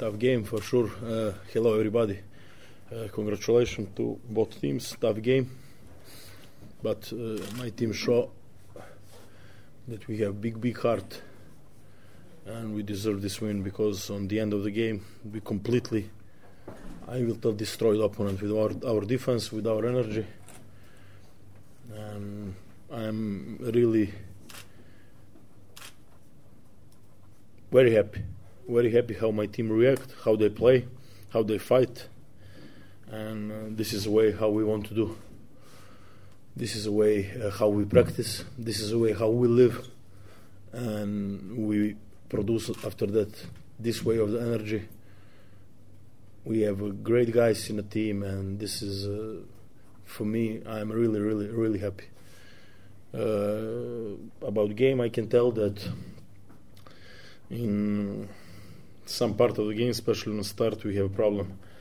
tough game for sure. Hello everybody. Congratulations to both teams. Tough game, but my team show that we have big heart, and we deserve this win because on the end of the game we completely, I will tell, destroyed the opponent with our defense, with our energy, and I'm really very happy how my team react, how they play, how they fight, and this is the way how we want to do. This is the way how we practice. This is the way how we live, and we produce after that this way of the energy. We have great guys in the team, and this is for me, I'm really happy. About game, I can tell that in some part of the game, especially in the start, we have a problem